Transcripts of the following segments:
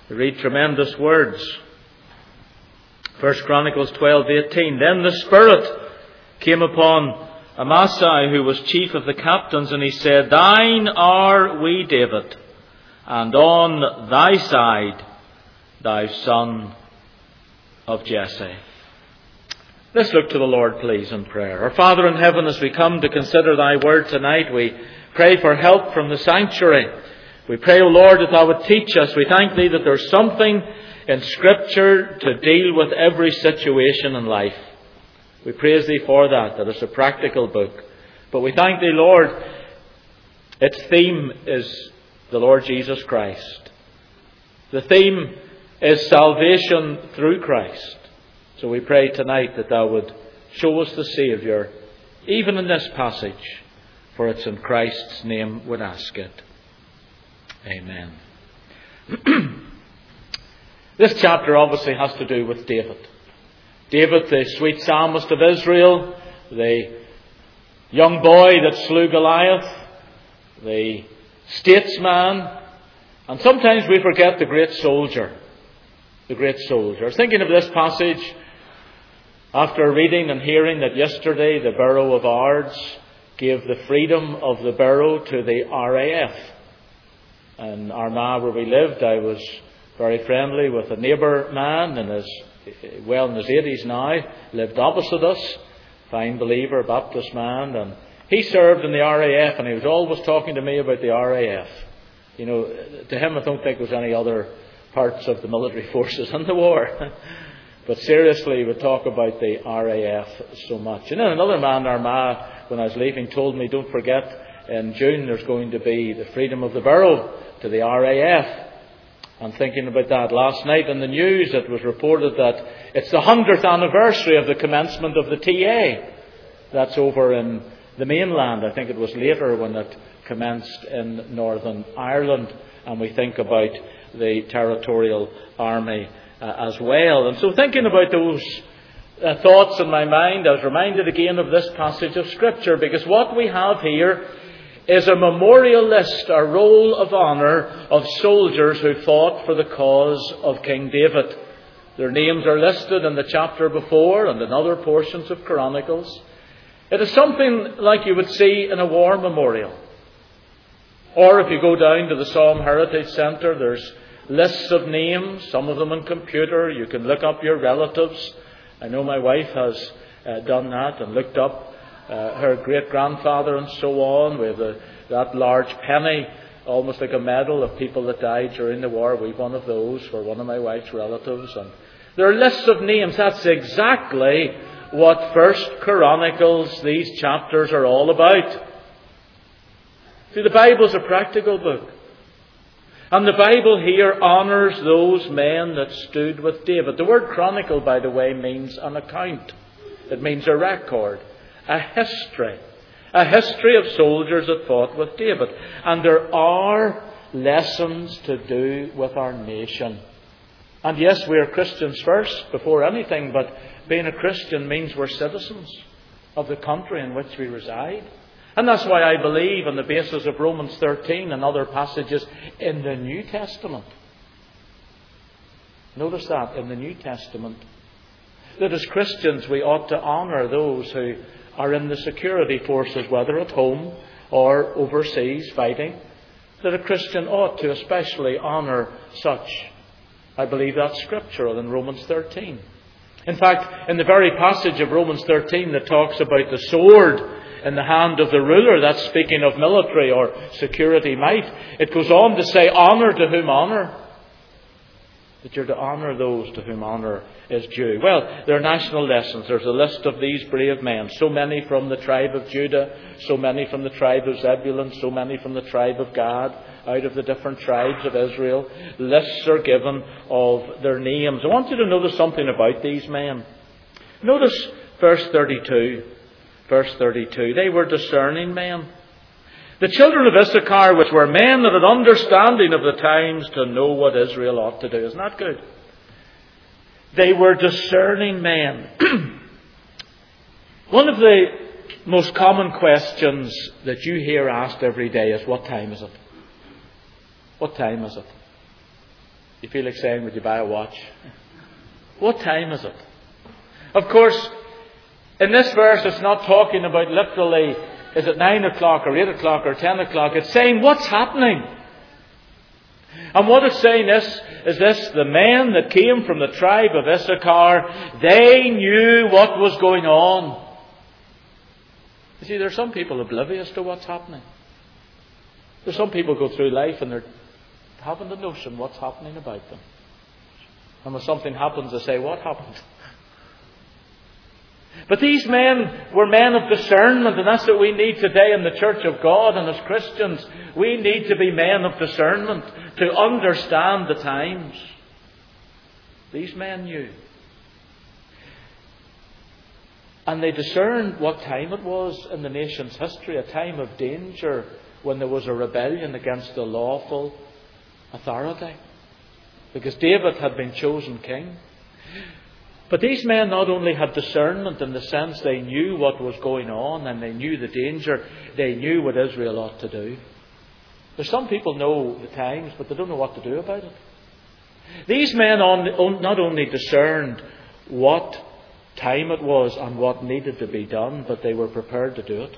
We read tremendous words. 1 Chronicles 12:18. Then the Spirit came upon Amasai, who was chief of the captains, and he said, Thine are we, David, and on thy side, thou son of Jesse. Let's look to the Lord, please, in prayer. Our Father in heaven, as we come to consider thy word tonight, we pray for help from the sanctuary. We pray, O Lord, that thou would teach us. We thank thee that there's something in Scripture to deal with every situation in life. We praise thee for that it's a practical book. But we thank thee, Lord, its theme is the Lord Jesus Christ. The theme is salvation through Christ. So we pray tonight that thou would show us the Saviour, even in this passage, for it's in Christ's name we ask it. Amen. This chapter obviously has to do with David. David, the sweet psalmist of Israel, the young boy that slew Goliath, the statesman, and sometimes we forget the great soldier. The great soldier. I was thinking of this passage after reading and hearing that yesterday the borough of Ards gave the freedom of the borough to the RAF. In Armagh, where we lived, I was very friendly with a neighbour man in his 80s now, lived opposite us, fine believer, Baptist man, and he served in the RAF, and he was always talking to me about the RAF. You know, to him I don't think there was any other parts of the military forces in the war. But seriously, he would talk about the RAF so much. And then another man in Armagh, when I was leaving, told me, don't forget, in June there's going to be the freedom of the borough to the RAF. I'm thinking about that. Last night in the news it was reported that it's the 100th anniversary of the commencement of the TA. That's over in the mainland. I think it was later when it commenced in Northern Ireland. And we think about the Territorial Army as well. And so thinking about those thoughts in my mind, I was reminded again of this passage of Scripture, because what we have here is a memorial list, a roll of honour of soldiers who fought for the cause of King David. Their names are listed in the chapter before and in other portions of Chronicles. It is something like you would see in a war memorial. Or if you go down to the Psalm Heritage Centre, there's lists of names, some of them on computer. You can look up your relatives. I know my wife has done that and looked up her great-grandfather and so on, with that large penny, almost like a medal of people that died during the war. We've one of those for one of my wife's relatives. And there are lists of names. That's exactly what 1 Chronicles, these chapters, are all about. See, the Bible's a practical book. And the Bible here honours those men that stood with David. The word chronicle, by the way, means an account. It means a record. A history of soldiers that fought with David. And there are lessons to do with our nation. And yes, we are Christians first, before anything, but being a Christian means we're citizens of the country in which we reside. And that's why I believe, on the basis of Romans 13 and other passages in the New Testament. Notice that, in the New Testament, that as Christians we ought to honour those who are in the security forces, whether at home or overseas fighting, that a Christian ought to especially honour such. I believe that's scriptural in Romans 13. In fact, in the very passage of Romans 13 that talks about the sword in the hand of the ruler, that's speaking of military or security might, it goes on to say, honour to whom honour. That you're to honour those to whom honour is due. Well, there are national lessons. There's a list of these brave men. So many from the tribe of Judah, so many from the tribe of Zebulun, so many from the tribe of Gad, out of the different tribes of Israel. Lists are given of their names. I want you to notice something about these men. Notice verse 32. Verse 32. They were discerning men. The children of Issachar, which were men that had understanding of the times to know what Israel ought to do. Isn't that good? They were discerning men. One of the most common questions that you hear asked every day is, what time is it? What time is it? You feel like saying, would you buy a watch? What time is it? Of course, in this verse it's not talking about literally, is it 9 o'clock or 8 o'clock or 10 o'clock? It's saying what's happening. And what it's saying is this, the men that came from the tribe of Issachar, they knew what was going on. You see, there are some people oblivious to what's happening. There's some people go through life and they haven't a notion what's happening about them. And when something happens, they say, what happened? But these men were men of discernment, and that's what we need today in the Church of God and as Christians. We need to be men of discernment, to understand the times. These men knew. And they discerned what time it was in the nation's history, a time of danger when there was a rebellion against the lawful authority. Because David had been chosen king. But these men not only had discernment in the sense they knew what was going on and they knew the danger, they knew what Israel ought to do. There's some people know the times, but they don't know what to do about it. These men not only discerned what time it was and what needed to be done, but they were prepared to do it.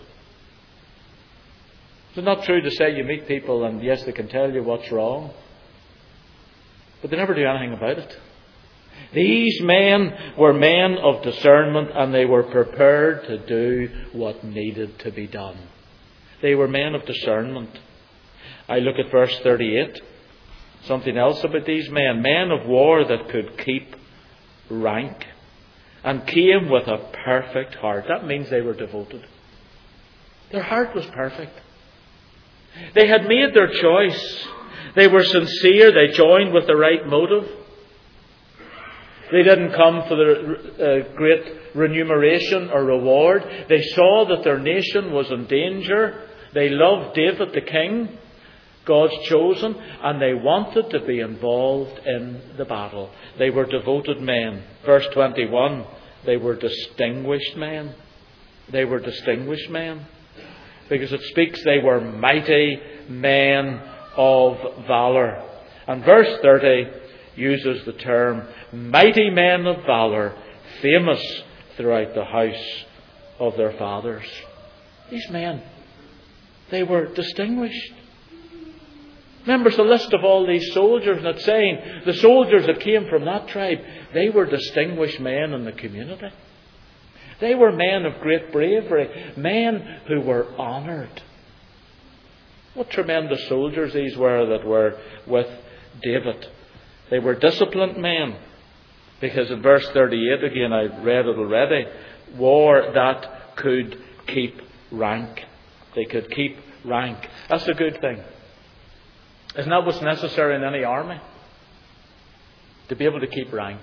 It's not true to say you meet people and yes, they can tell you what's wrong, but they never do anything about it. These men were men of discernment and they were prepared to do what needed to be done. They were men of discernment. I look at verse 38. Something else about these men. Men of war that could keep rank and came with a perfect heart. That means they were devoted. Their heart was perfect. They had made their choice. They were sincere. They joined with the right motive. They didn't come for the great remuneration or reward. They saw that their nation was in danger. They loved David the king, God's chosen, and they wanted to be involved in the battle. They were devoted men. Verse 21, they were distinguished men. They were distinguished men. Because it speaks they were mighty men of valour. And verse 30 uses the term mighty men of valour, famous throughout the house of their fathers. These men, they were distinguished. Remember the list of all these soldiers, and it's saying the soldiers that came from that tribe, they were distinguished men in the community. They were men of great bravery, men who were honoured. What tremendous soldiers these were that were with David. They were disciplined men. Because in verse 38, again, I read it already, war that could keep rank. They could keep rank. That's a good thing. Isn't that what's necessary in any army? To be able to keep rank.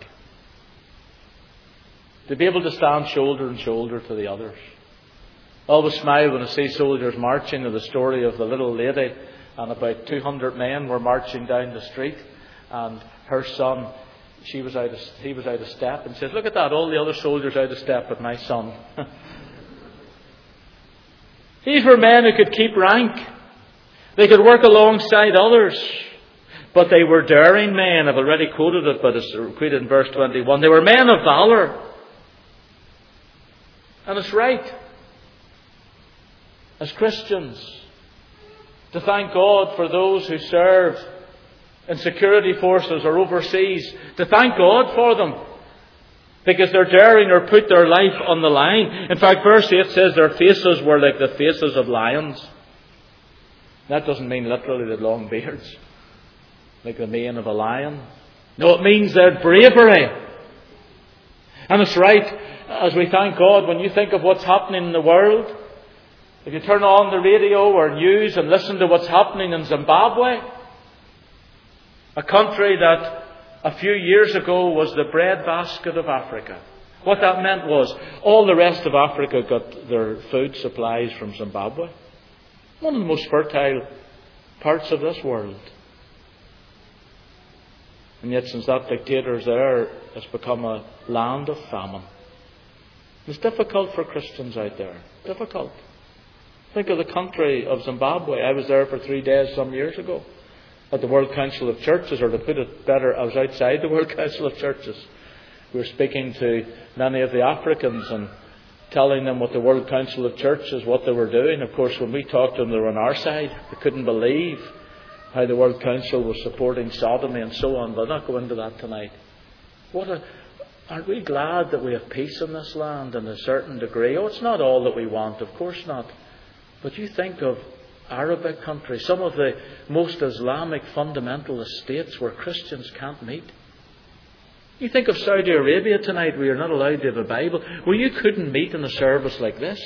To be able to stand shoulder and shoulder to the others. I always smile when I see soldiers marching, to the story of the little lady, and about 200 men were marching down the street, and her son, he was out of step, and says, "Look at that, all the other soldiers out of step but my son." These were men who could keep rank. They could work alongside others. But they were daring men. I've already quoted it, but it's quoted in verse 21. They were men of valour. And it's right, as Christians, to thank God for those who serve in security forces or overseas, to thank God for them, because they're daring or put their life on the line. In fact, verse 8 says their faces were like the faces of lions. That doesn't mean literally the long beards, like the mane of a lion. No, it means their bravery. And it's right, as we thank God, when you think of what's happening in the world, if you turn on the radio or news and listen to what's happening in Zimbabwe, a country that a few years ago was the breadbasket of Africa. What that meant was all the rest of Africa got their food supplies from Zimbabwe. One of the most fertile parts of this world. And yet since that dictator's there, it's become a land of famine. It's difficult for Christians out there. Difficult. Think of the country of Zimbabwe. I was there for 3 days some years ago. at the World Council of Churches, or to put it better, I was outside the World Council of Churches. We were speaking to many of the Africans and telling them what the World Council of Churches, what they were doing. Of course, when we talked to them, they were on our side. They couldn't believe how the World Council was supporting sodomy and so on. But I'll not go into that tonight. Aren't we glad that we have peace in this land in a certain degree? Oh, it's not all that we want, of course not. But you think of Arabic countries, some of the most Islamic fundamentalist states where Christians can't meet. You think of Saudi Arabia tonight, where you're not allowed to have a Bible, where you couldn't meet in a service like this.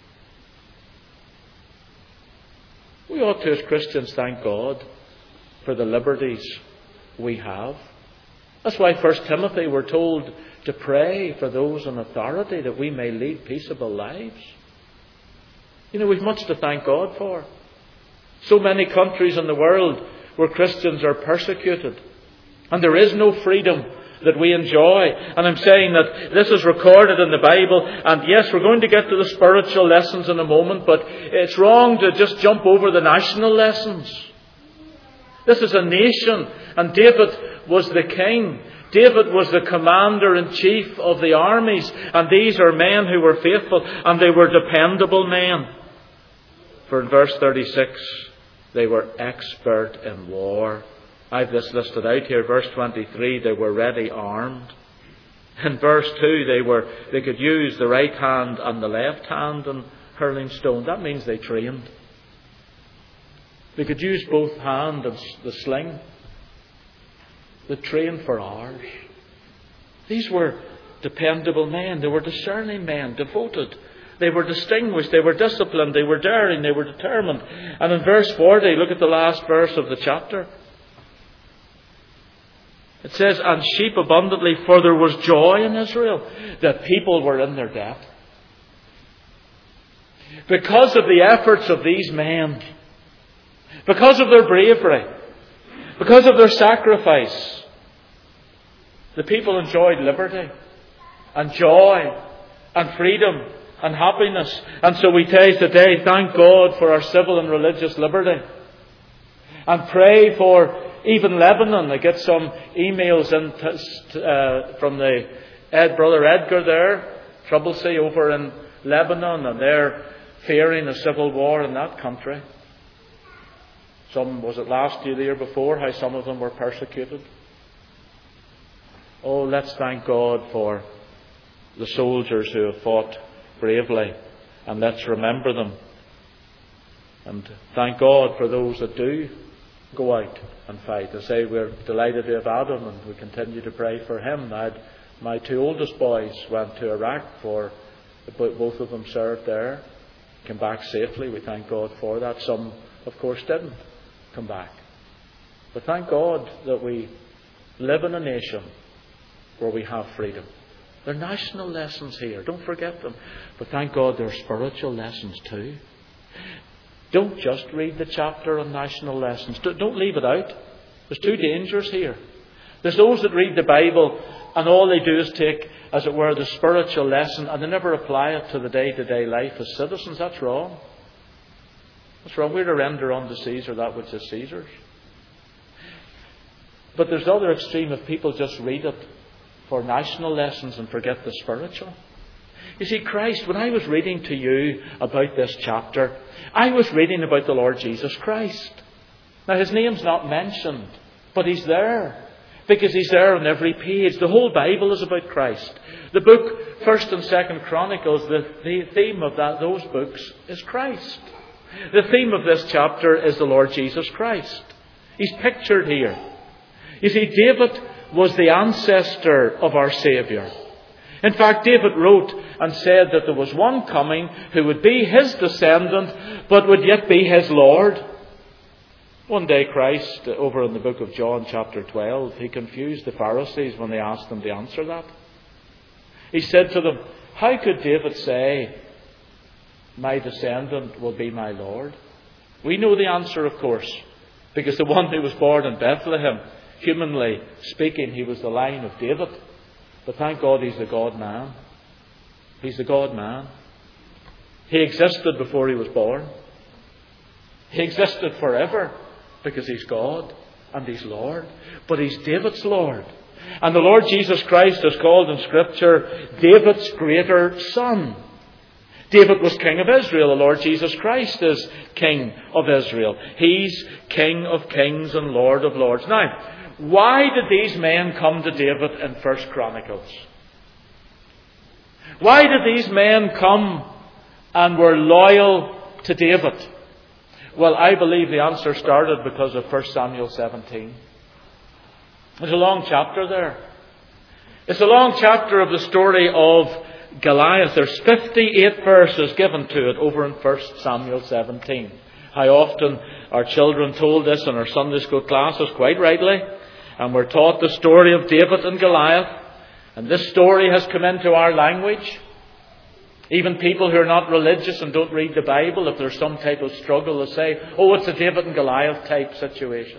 We ought to, as Christians, thank God for the liberties we have. That's why 1 Timothy we're told to pray for those in authority, that we may lead peaceable lives. You know, we've much to thank God for. So many countries in the world where Christians are persecuted, and there is no freedom that we enjoy. And I'm saying that this is recorded in the Bible, and yes, we're going to get to the spiritual lessons in a moment, but it's wrong to just jump over the national lessons. This is a nation, and David was the king. David was the commander-in-chief of the armies, and these are men who were faithful, and they were dependable men. For in verse 36, they were expert in war. I've this listed out here. Verse 23, they were ready armed. In verse 2, they could use the right hand and the left hand in hurling stone. That means they trained. They could use both hand and the sling. They trained for hours. These were dependable men. They were discerning men, devoted. They were distinguished. They were disciplined. They were daring. They were determined. And in verse 40, look at the last verse of the chapter. It says, and sheep abundantly, for there was joy in Israel. The people were in their debt. Because of the efforts of these men, because of their bravery, because of their sacrifice, the people enjoyed liberty and joy and freedom and happiness. And so we say today, thank God for our civil and religious liberty. And pray for even Lebanon. I get some emails from the Brother Edgar there, Troublesy over in Lebanon, and they're fearing a civil war in that country. Was it last year, the year before, how some of them were persecuted? Oh, let's thank God for the soldiers who have fought bravely, and let's remember them. And thank God for those that do go out and fight. I say we're delighted to have Adam, and we continue to pray for him. My two oldest boys went to Iraq both of them served there, came back safely. We thank God for that. Some, of course, didn't come back. But thank God that we live in a nation where we have freedom. There are national lessons here. Don't forget them. But thank God there are spiritual lessons too. Don't just read the chapter on national lessons. Don't leave it out. There's two dangers here. There's those that read the Bible and all they do is take, as it were, the spiritual lesson, and they never apply it to the day-to-day life as citizens. That's wrong. That's wrong. We're to render unto Caesar that which is Caesar's. But there's the other extreme of people just read it for national lessons and forget the spiritual. You see, Christ, when I was reading to you about this chapter, I was reading about the Lord Jesus Christ. Now, His name's not mentioned, but He's there, because He's there on every page. The whole Bible is about Christ. The book 1st and 2nd Chronicles, the theme of those books is Christ. The theme of this chapter is the Lord Jesus Christ. He's pictured here. You see, David was the ancestor of our Saviour. In fact, David wrote and said that there was one coming who would be his descendant, but would yet be his Lord. One day Christ, over in the book of John chapter 12, He confused the Pharisees when they asked Him to answer that. He said to them, how could David say, my descendant will be my Lord? We know the answer, of course, because the one who was born in Bethlehem, humanly speaking, he was the line of David. But thank God He's the God-man. He's the God-man. He existed before He was born. He existed forever because He's God. and He's Lord. But He's David's Lord. And the Lord Jesus Christ is called in Scripture David's greater son. David was king of Israel. The Lord Jesus Christ is king of Israel. He's King of kings and Lord of lords. Now, why did these men come to David in 1 Chronicles? Why did these men come and were loyal to David? Well, I believe the answer started because of 1 Samuel 17. There's a long chapter there. It's a long chapter of the story of Goliath. There's 58 verses given to it over in 1 Samuel 17. How often our children told this in our Sunday school classes, quite rightly. And we're taught the story of David and Goliath. And this story has come into our language. Even people who are not religious and don't read the Bible, if there's some type of struggle, they say, oh, it's a David and Goliath type situation.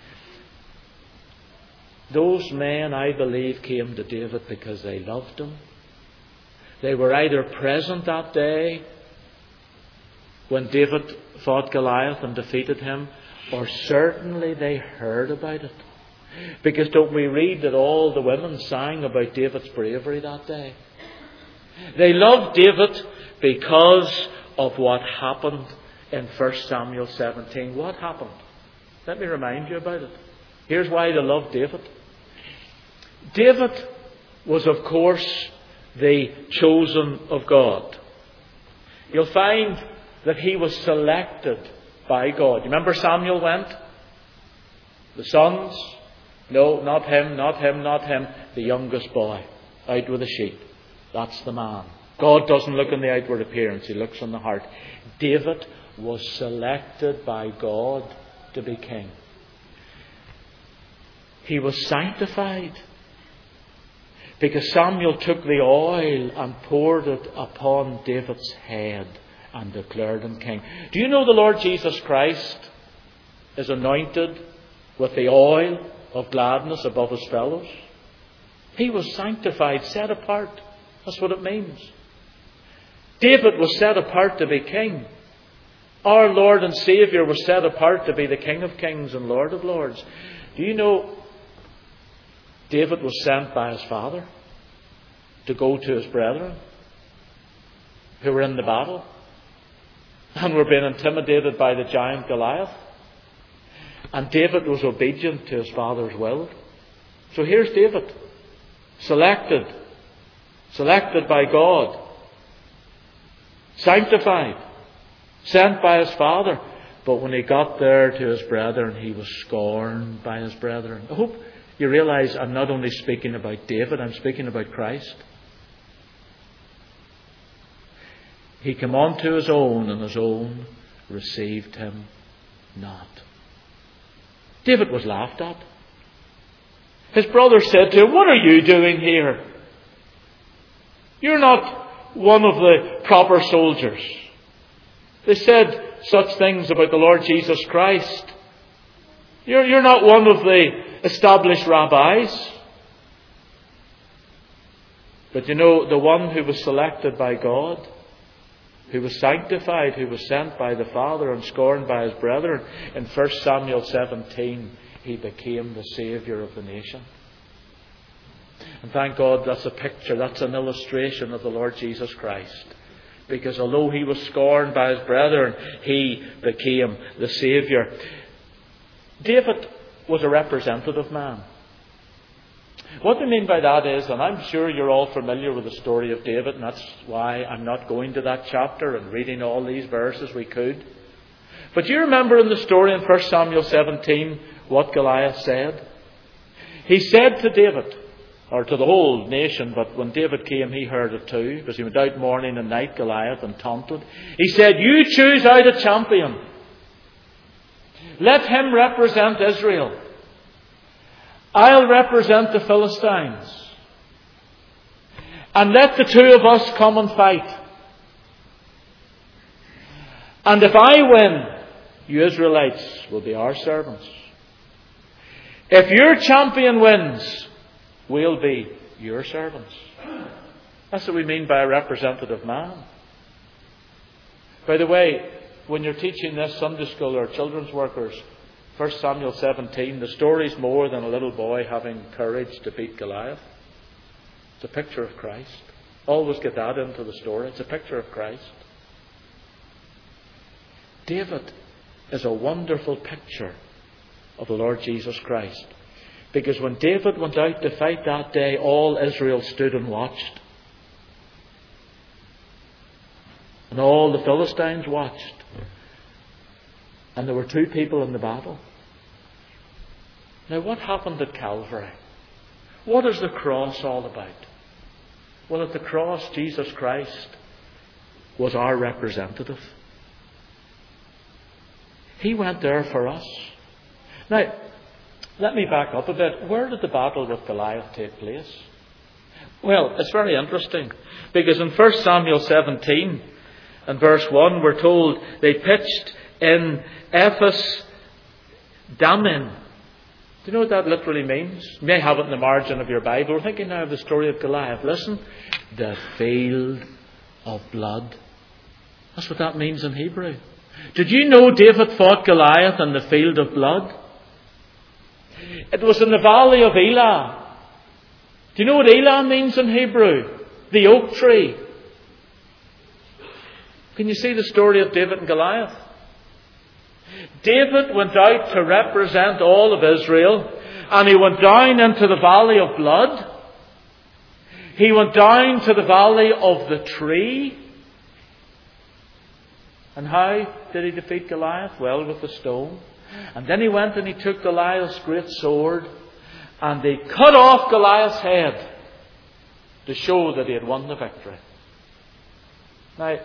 Those men, I believe, came to David because they loved him. They were either present that day when David fought Goliath and defeated him, or certainly they heard about it. Because don't we read that all the women sang about David's bravery that day? They loved David because of what happened in 1 Samuel 17. What happened? Let me remind you about it. Here's why they loved David. David was, of course, the chosen of God. You'll find that he was selected by God. You remember Samuel went? The sons? No, not him, not him, not him. The youngest boy, out with the sheep. That's the man. God doesn't look on the outward appearance. He looks on the heart. David was selected by God to be king. He was sanctified because Samuel took the oil and poured it upon David's head and declared him king. Do you know the Lord Jesus Christ is anointed with the oil of gladness above his fellows? He was sanctified, set apart. That's what it means. David was set apart to be king. Our Lord and Saviour was set apart to be the King of kings and Lord of lords. Do you know David was sent by his father to go to his brethren who were in the battle and were being intimidated by the giant Goliath? And David was obedient to his father's will. So here's David, selected by God, sanctified, sent by his father. But when he got there to his brethren, he was scorned by his brethren. I hope you realize I'm not only speaking about David, I'm speaking about Christ. He came unto his own, and his own received him not. David was laughed at. His brothers said to him, what are you doing here? You're not one of the proper soldiers. They said such things about the Lord Jesus Christ. You're not one of the established rabbis. But you know, the one who was selected by God, who was sanctified, who was sent by the Father and scorned by his brethren, in 1 Samuel 17, he became the Saviour of the nation. And thank God that's a picture, that's an illustration of the Lord Jesus Christ. Because although he was scorned by his brethren, he became the Saviour. David was a representative man. What I mean by that is, and I'm sure you're all familiar with the story of David, and that's why I'm not going to that chapter and reading all these verses. We could. But do you remember in the story in 1 Samuel 17 what Goliath said? He said to David, or to the whole nation, but when David came he heard it too, because he went out morning and night, Goliath, and taunted. He said, you choose out a champion. Let him represent Israel. I'll represent the Philistines. And let the two of us come and fight. And if I win, you Israelites will be our servants. If your champion wins, we'll be your servants. That's what we mean by a representative man. By the way, when you're teaching this Sunday school or children's workers, 1 Samuel 17, the story's more than a little boy having courage to beat Goliath. It's a picture of Christ. Always get that into the story. It's a picture of Christ. David is a wonderful picture of the Lord Jesus Christ. Because when David went out to fight that day, all Israel stood and watched. And all the Philistines watched. And there were 2 people in the battle. Now, what happened at Calvary? What is the cross all about? Well, at the cross, Jesus Christ was our representative. He went there for us. Now, let me back up a bit. Where did the battle with Goliath take place? Well, it's very interesting. Because in 1 Samuel 17 and verse 1, we're told they pitched in Ephes Dammim. Do you know what that literally means? You may have it in the margin of your Bible. We're thinking now of the story of Goliath. Listen. The field of blood. That's what that means in Hebrew. Did you know David fought Goliath in the field of blood? It was in the valley of Elah. Do you know what Elah means in Hebrew? The oak tree. Can you see the story of David and Goliath? David went out to represent all of Israel, and he went down into the valley of blood. He went down to the valley of the tree. And how did he defeat Goliath? Well, with a stone. And then he went and he took Goliath's great sword, and they cut off Goliath's head to show that he had won the victory. Now,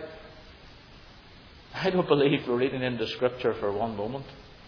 I don't believe we're reading into Scripture for one moment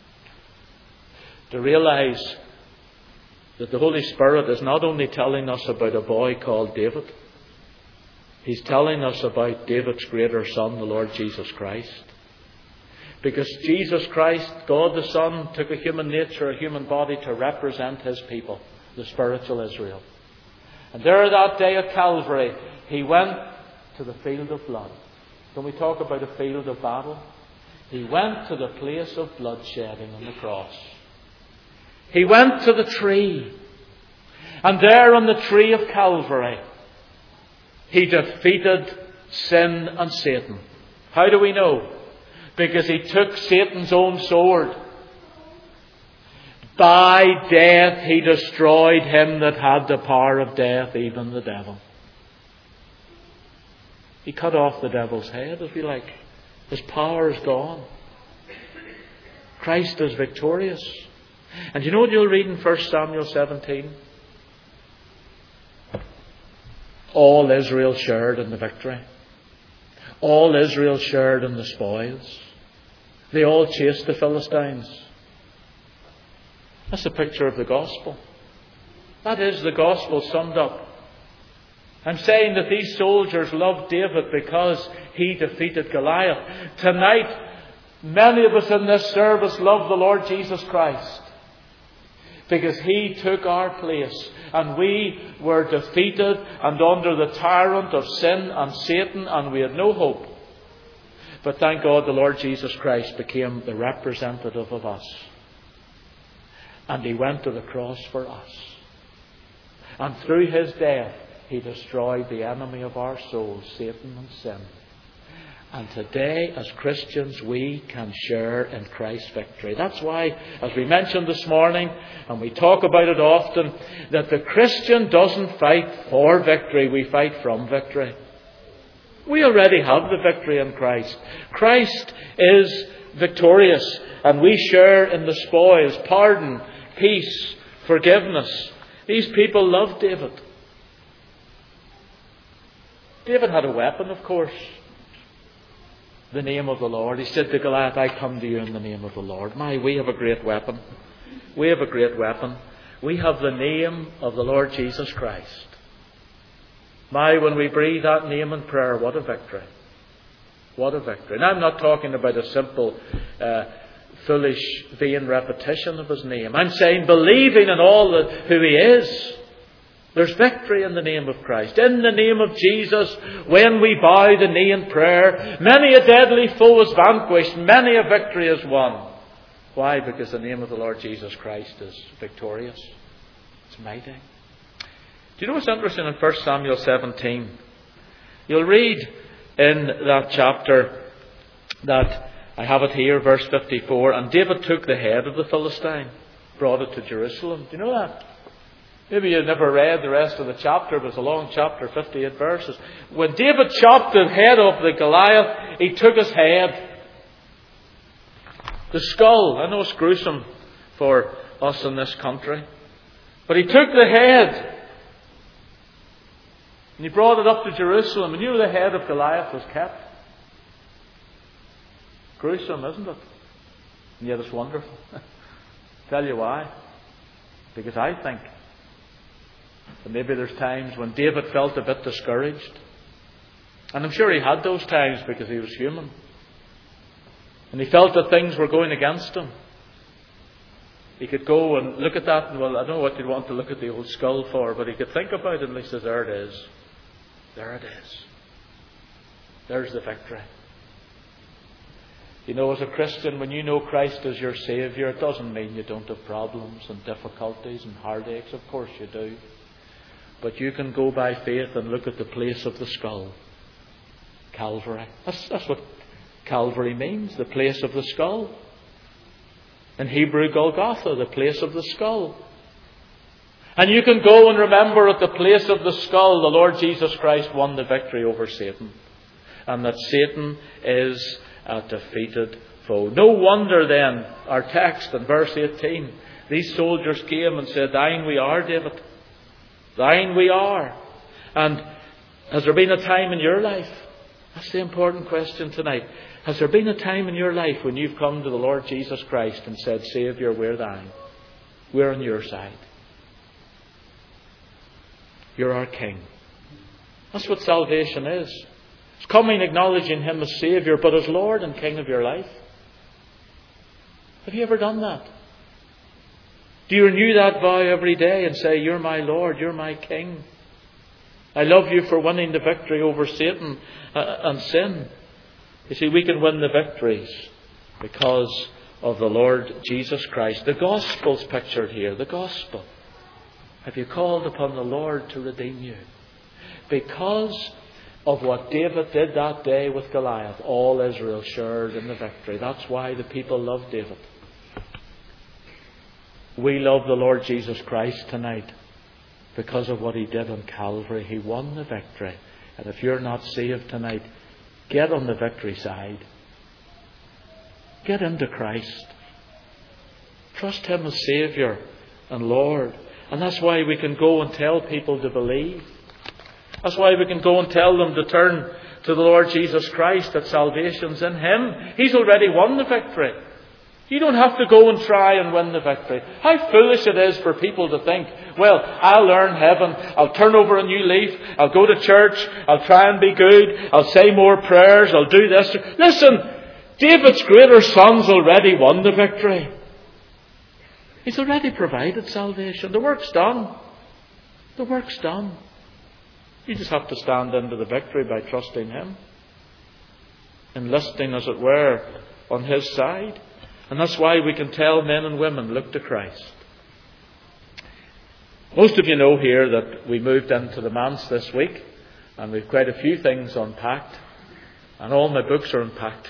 to realise that the Holy Spirit is not only telling us about a boy called David. He's telling us about David's greater son, the Lord Jesus Christ. Because Jesus Christ, God the Son, took a human nature, a human body to represent His people, the spiritual Israel. And there that day at Calvary, He went to the field of blood. When we talk about a field of battle, He went to the place of bloodshedding on the cross. He went to the tree. And there on the tree of Calvary, He defeated sin and Satan. How do we know? Because He took Satan's own sword. By death He destroyed him that had the power of death, even the devil. He cut off the devil's head, if you like. His power is gone. Christ is victorious. And you know what you'll read in 1 Samuel 17? All Israel shared in the victory. All Israel shared in the spoils. They all chased the Philistines. That's a picture of the gospel. That is the gospel summed up. I'm saying that these soldiers loved David because he defeated Goliath. Tonight, many of us in this service love the Lord Jesus Christ because He took our place and we were defeated and under the tyrant of sin and Satan, and we had no hope. But thank God the Lord Jesus Christ became the representative of us. And He went to the cross for us. And through His death, He destroyed the enemy of our souls, Satan and sin. And today, as Christians, we can share in Christ's victory. That's why, as we mentioned this morning, and we talk about it often, that the Christian doesn't fight for victory, we fight from victory. We already have the victory in Christ. Christ is victorious, and we share in the spoils, pardon, peace, forgiveness. These people loved David. David had a weapon, of course. The name of the Lord. He said to Goliath, I come to you in the name of the Lord. We have a great weapon. We have a great weapon. We have the name of the Lord Jesus Christ. When we breathe that name in prayer, what a victory. What a victory. And I'm not talking about a simple, foolish, vain repetition of His name. I'm saying believing in all who He is. There's victory in the name of Christ. In the name of Jesus, when we bow the knee in prayer, many a deadly foe is vanquished, many a victory is won. Why? Because the name of the Lord Jesus Christ is victorious. It's mighty. Do you know what's interesting in 1 Samuel 17? You'll read in that chapter that, I have it here, verse 54, and David took the head of the Philistine, brought it to Jerusalem. Do you know that? Maybe you've never read the rest of the chapter, but it's a long chapter, 58 verses. When David chopped the head of the Goliath, he took his head. The skull. I know it's gruesome for us in this country. But he took the head. And he brought it up to Jerusalem. And you know the head of Goliath was kept. Gruesome, isn't it? And yet it's wonderful. Tell you why. Because I think that maybe there's times when David felt a bit discouraged. And I'm sure he had those times because he was human. And he felt that things were going against him. He could go and look at that and, well, I don't know what you'd want to look at the old skull for, but he could think about it and he says, there it is. There it is. There's the victory. You know, as a Christian, when you know Christ as your Saviour, it doesn't mean you don't have problems and difficulties and heartaches. Of course you do. But you can go by faith and look at the place of the skull. Calvary. That's what Calvary means, the place of the skull. In Hebrew, Golgotha, the place of the skull. And you can go and remember at the place of the skull, the Lord Jesus Christ won the victory over Satan. And that Satan is a defeated foe. No wonder then, our text in verse 18, these soldiers came and said, thine we are, David. Thine we are. And has there been a time in your life? That's the important question tonight. Has there been a time in your life when you've come to the Lord Jesus Christ and said, Saviour, we're thine. We're on your side. You're our King. That's what salvation is. It's coming acknowledging Him as Saviour, but as Lord and King of your life. Have you ever done that? Do you renew that vow every day and say, you're my Lord, you're my King. I love you for winning the victory over Satan and sin. You see, we can win the victories because of the Lord Jesus Christ. The gospel's pictured here, the gospel. Have you called upon the Lord to redeem you? Because of what David did that day with Goliath, all Israel shared in the victory. That's why the people loved David. We love the Lord Jesus Christ tonight because of what He did on Calvary. He won the victory. And if you're not saved tonight, get on the victory side. Get into Christ. Trust Him as Saviour and Lord. And that's why we can go and tell people to believe. That's why we can go and tell them to turn to the Lord Jesus Christ, that salvation's in Him. He's already won the victory. You don't have to go and try and win the victory. How foolish it is for people to think, well, I'll earn heaven, I'll turn over a new leaf, I'll go to church, I'll try and be good, I'll say more prayers, I'll do this. Listen, David's greater son's already won the victory. He's already provided salvation. The work's done. The work's done. You just have to stand into the victory by trusting Him. Enlisting, as it were, on His side. And that's why we can tell men and women, look to Christ. Most of you know here that we moved into the manse this week. And we've quite a few things unpacked. And all my books are unpacked.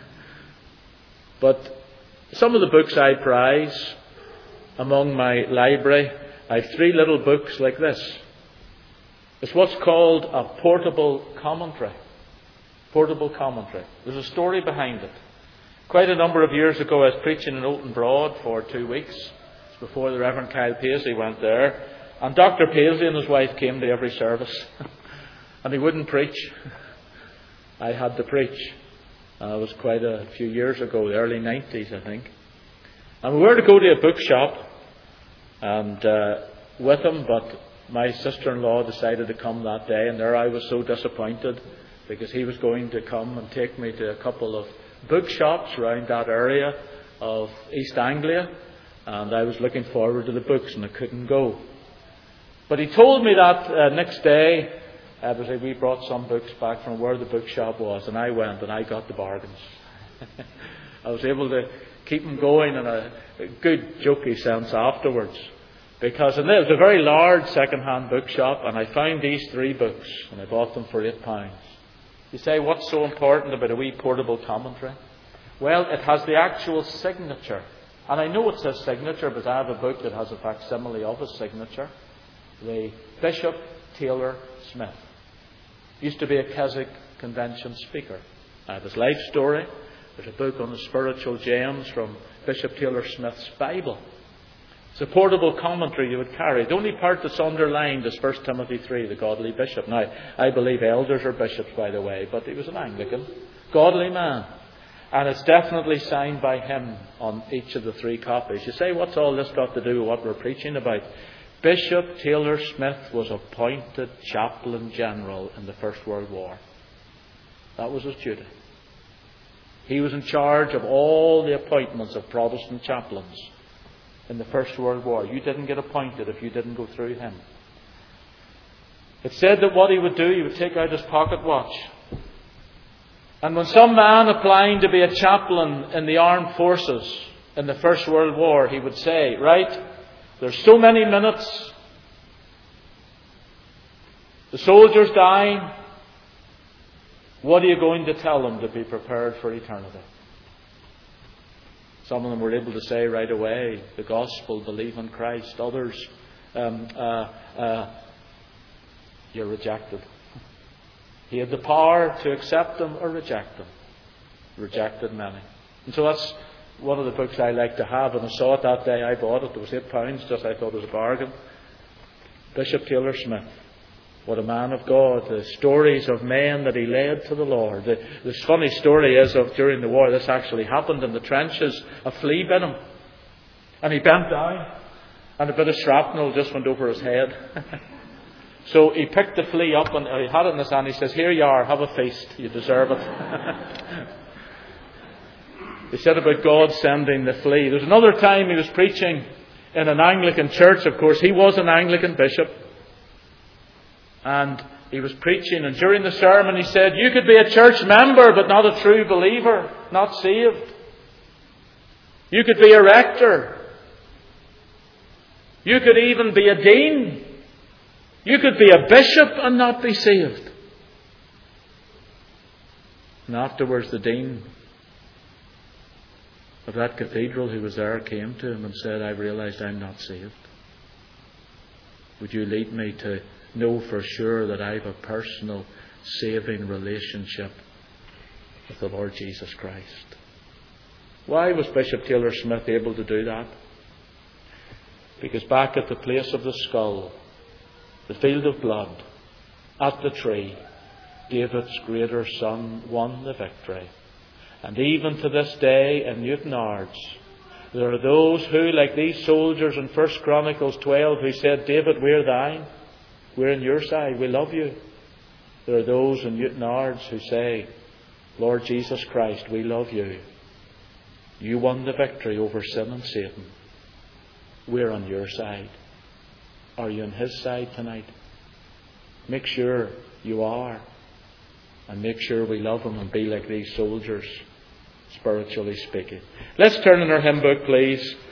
But some of the books I prize among my library, I have 3 little books like this. It's what's called a portable commentary. Portable commentary. There's a story behind it. Quite a number of years ago, I was preaching in Oulton Broad for 2 weeks. It's before the Reverend Kyle Paisley went there. And Dr. Paisley and his wife came to every service. And he wouldn't preach. I had to preach. It was quite a few years ago, the early 90s, I think. And we were to go to a bookshop and with him, but my sister-in-law decided to come that day, and there I was so disappointed because he was going to come and take me to a couple of bookshops around that area of East Anglia, and I was looking forward to the books and I couldn't go. But he told me that next day, we brought some books back from where the bookshop was, and I went and I got the bargains. I was able to keep him going in a good jokey sense afterwards. Because it was a very large second-hand bookshop, and I found these 3 books, and I bought them for £8. You say, what's so important about a wee portable commentary? Well, it has the actual signature. And I know it says signature, but I have a book that has a facsimile of his signature. The Bishop Taylor Smith. Used to be a Keswick Convention speaker. I have his life story. There's a book on the spiritual gems from Bishop Taylor Smith's Bible. It's a portable commentary you would carry. The only part that's underlined is 1 Timothy 3, the godly bishop. Now, I believe elders are bishops, by the way, but he was an Anglican, godly man. And it's definitely signed by him on each of the 3 copies. You say, what's all this got to do with what we're preaching about? Bishop Taylor Smith was appointed chaplain general in the First World War. That was his duty. He was in charge of all the appointments of Protestant chaplains in the First World War. You didn't get appointed if you didn't go through him. It said that what he would do, he would take out his pocket watch. And when some man applying to be a chaplain in the armed forces in the First World War, he would say, right, there's so many minutes, the soldier's dying, what are you going to tell them to be prepared for eternity? Some of them were able to say right away, the gospel, believe in Christ. Others, you're rejected. He had the power to accept them or reject them. Rejected many. And so that's one of the books I like to have. And I saw it that day. I bought it. It was £8. Just I thought it was a bargain. Bishop Taylor Smith. What a man of God. The stories of men that he led to the Lord. The funny story is of during the war, this actually happened in the trenches. A flea bit him. And he bent down. And a bit of shrapnel just went over his head. So he picked the flea up and he had it in his hand. He says, here you are, have a feast. You deserve it. He said about God sending the flea. There's another time he was preaching in an Anglican church. Of course, he was an Anglican bishop. And he was preaching, and during the sermon he said, you could be a church member but not a true believer, not saved. You could be a rector. You could even be a dean. You could be a bishop and not be saved. And afterwards the dean of that cathedral who was there came to him and said, I've realised I'm not saved. Would you lead me to know for sure that I have a personal saving relationship with the Lord Jesus Christ? Why was Bishop Taylor Smith able to do that? Because back at the place of the skull, the field of blood, at the tree, David's greater son won the victory. And even to this day in Newtonards, there are those who, like these soldiers in 1 Chronicles 12, who said, David, we're thine. We're on your side. We love you. There are those in Newtonards who say, Lord Jesus Christ, we love you. You won the victory over sin and Satan. We're on your side. Are you on his side tonight? Make sure you are. And make sure we love him and be like these soldiers, spiritually speaking. Let's turn in our hymn book, please.